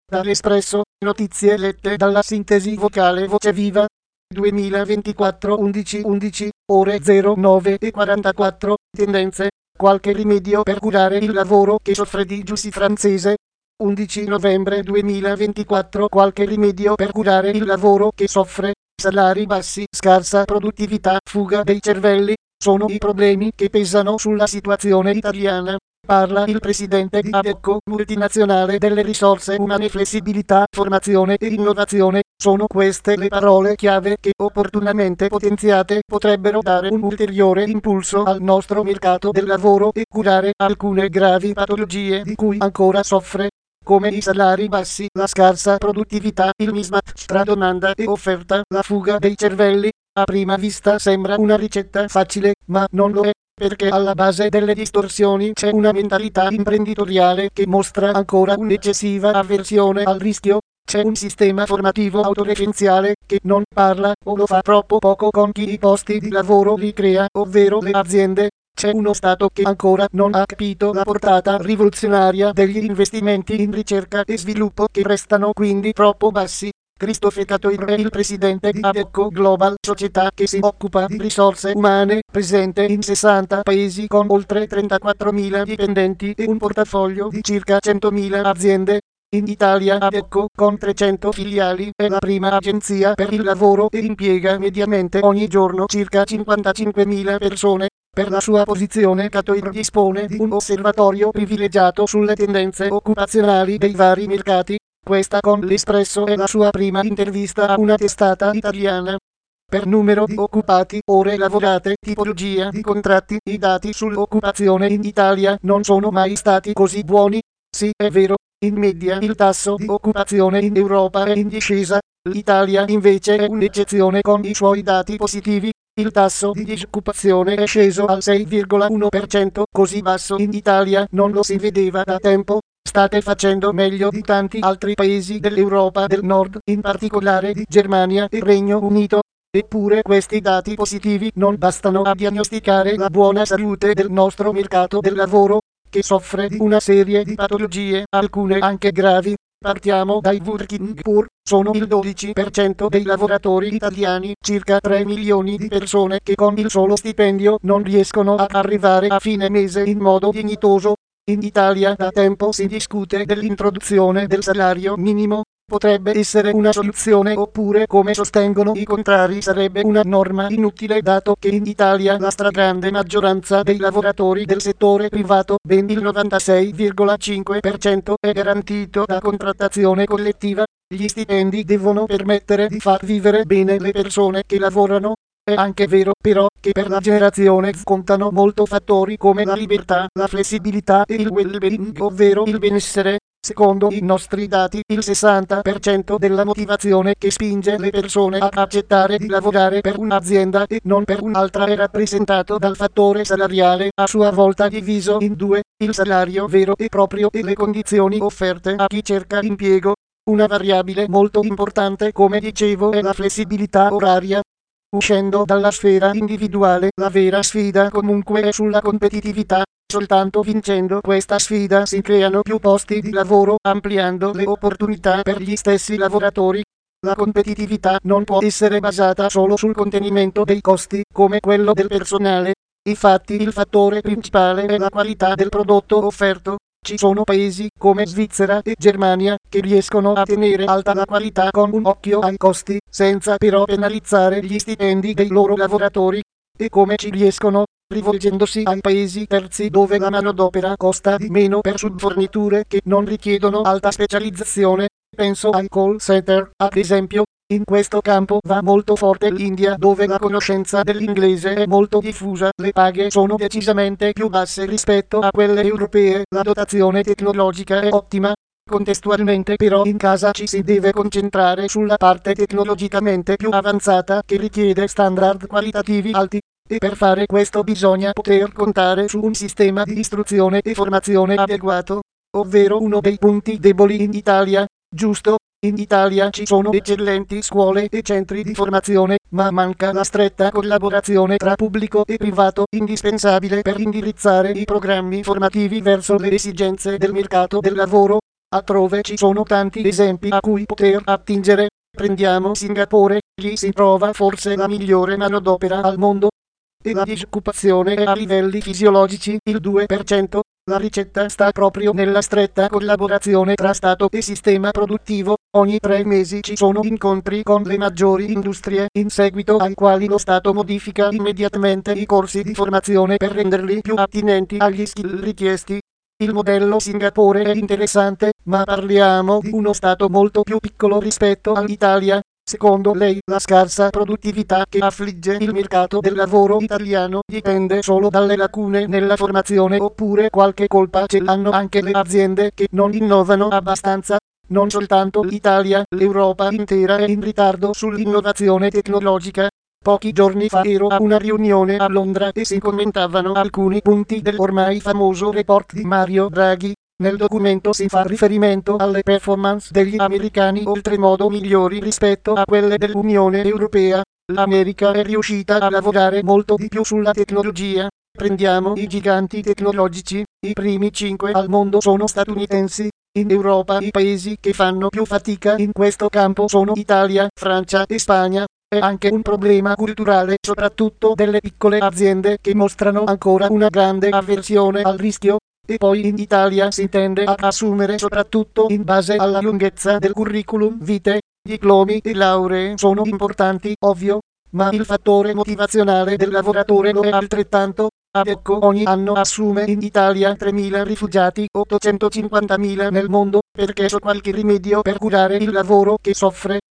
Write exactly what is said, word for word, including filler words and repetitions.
Dall'Espresso, notizie lette dalla sintesi vocale Voce Viva. duemilaventiquattro undici undici, ore zero nove e quarantaquattro, tendenze, qualche rimedio per curare il lavoro che soffre di Giussi francese. undici novembre duemilaventiquattro, qualche rimedio per curare il lavoro che soffre, salari bassi, scarsa produttività, fuga dei cervelli, sono i problemi che pesano sulla situazione italiana. Parla il presidente di Adecco, multinazionale delle risorse umane, flessibilità, formazione e innovazione. Sono queste le parole chiave che, opportunamente potenziate, potrebbero dare un ulteriore impulso al nostro mercato del lavoro e curare alcune gravi patologie di cui ancora soffre, come i salari bassi, la scarsa produttività, il mismatch tra domanda e offerta, la fuga dei cervelli. A prima vista sembra una ricetta facile, ma non lo è, perché alla base delle distorsioni c'è una mentalità imprenditoriale che mostra ancora un'eccessiva avversione al rischio. C'è un sistema formativo autoreferenziale che non parla o lo fa troppo poco con chi i posti di lavoro li crea, ovvero le aziende. C'è uno Stato che ancora non ha capito la portata rivoluzionaria degli investimenti in ricerca e sviluppo, che restano quindi troppo bassi. Christophe Catoir è il presidente di Adecco Global, società che si occupa di risorse umane, presente in sessanta paesi con oltre trentaquattromila dipendenti e un portafoglio di circa centomila aziende. In Italia Adecco, con trecento filiali, è la prima agenzia per il lavoro e impiega mediamente ogni giorno circa cinquantacinquemila persone. Per la sua posizione Catoir dispone di un osservatorio privilegiato sulle tendenze occupazionali dei vari mercati. Questa con l'Espresso è la sua prima intervista a una testata italiana. Per numero di occupati, ore lavorate, tipologia di contratti, i dati sull'occupazione in Italia non sono mai stati così buoni. Sì, è vero, in media il tasso di occupazione in Europa è in discesa, l'Italia invece è un'eccezione con i suoi dati positivi. Il tasso di disoccupazione è sceso al sei virgola uno per cento, così basso in Italia non lo si vedeva da tempo. State facendo meglio di tanti altri paesi dell'Europa del Nord, in particolare di Germania e Regno Unito. Eppure questi dati positivi non bastano a diagnosticare la buona salute del nostro mercato del lavoro, che soffre di una serie di patologie, alcune anche gravi. Partiamo dai working poor, sono il dodici per cento dei lavoratori italiani, circa tre milioni di persone che con il solo stipendio non riescono ad arrivare a fine mese in modo dignitoso. In Italia da tempo si discute dell'introduzione del salario minimo. Potrebbe essere una soluzione, oppure, come sostengono i contrari, sarebbe una norma inutile, dato che in Italia la stragrande maggioranza dei lavoratori del settore privato, ben il novantasei virgola cinque per cento, è garantito da contrattazione collettiva. Gli stipendi devono permettere di far vivere bene le persone che lavorano. È anche vero, però, che per la generazione Z contano molto fattori come la libertà, la flessibilità e il well-being, ovvero il benessere. Secondo i nostri dati, il sessanta per cento della motivazione che spinge le persone ad accettare di lavorare per un'azienda e non per un'altra è rappresentato dal fattore salariale, a sua volta diviso in due, il salario vero e proprio e le condizioni offerte a chi cerca impiego. Una variabile molto importante, come dicevo, è la flessibilità oraria. Uscendo dalla sfera individuale, la vera sfida comunque è sulla competitività. Soltanto vincendo questa sfida si creano più posti di lavoro, ampliando le opportunità per gli stessi lavoratori. La competitività non può essere basata solo sul contenimento dei costi, come quello del personale. Infatti il fattore principale è la qualità del prodotto offerto. Ci sono paesi come Svizzera e Germania che riescono a tenere alta la qualità con un occhio ai costi, senza però penalizzare gli stipendi dei loro lavoratori. E come ci riescono? Rivolgendosi ai paesi terzi dove la manodopera costa di meno per subforniture che non richiedono alta specializzazione. Penso ai call center, ad esempio. In questo campo va molto forte l'India, dove la conoscenza dell'inglese è molto diffusa, le paghe sono decisamente più basse rispetto a quelle europee, la dotazione tecnologica è ottima. Contestualmente però in casa ci si deve concentrare sulla parte tecnologicamente più avanzata, che richiede standard qualitativi alti. E per fare questo bisogna poter contare su un sistema di istruzione e formazione adeguato, ovvero uno dei punti deboli in Italia, giusto? In Italia ci sono eccellenti scuole e centri di formazione, ma manca la stretta collaborazione tra pubblico e privato, indispensabile per indirizzare i programmi formativi verso le esigenze del mercato del lavoro. Altrove ci sono tanti esempi a cui poter attingere. Prendiamo Singapore, lì si trova forse la migliore manodopera al mondo. E la disoccupazione è a livelli fisiologici il due per cento. La ricetta sta proprio nella stretta collaborazione tra Stato e sistema produttivo. Ogni tre mesi ci sono incontri con le maggiori industrie, in seguito ai quali lo Stato modifica immediatamente i corsi di formazione per renderli più attinenti agli skill richiesti. Il modello Singapore è interessante, ma parliamo di uno Stato molto più piccolo rispetto all'Italia. Secondo lei, la scarsa produttività che affligge il mercato del lavoro italiano dipende solo dalle lacune nella formazione oppure qualche colpa ce l'hanno anche le aziende che non innovano abbastanza? Non soltanto l'Italia, l'Europa intera è in ritardo sull'innovazione tecnologica. Pochi giorni fa ero a una riunione a Londra e si commentavano alcuni punti dell'ormai famoso report di Mario Draghi. Nel documento si fa riferimento alle performance degli americani oltremodo migliori rispetto a quelle dell'Unione Europea. L'America è riuscita a lavorare molto di più sulla tecnologia. Prendiamo i giganti tecnologici, i primi cinque al mondo sono statunitensi. In Europa i paesi che fanno più fatica in questo campo sono Italia, Francia e Spagna. È anche un problema culturale, soprattutto delle piccole aziende che mostrano ancora una grande avversione al rischio. E poi in Italia si tende ad assumere soprattutto in base alla lunghezza del curriculum vitae. Diplomi e lauree sono importanti, ovvio, ma il fattore motivazionale del lavoratore lo è altrettanto. Ad ecco ogni anno assume in Italia tremila rifugiati, ottocentocinquantamila nel mondo, perché so qualche rimedio per curare il lavoro che soffre.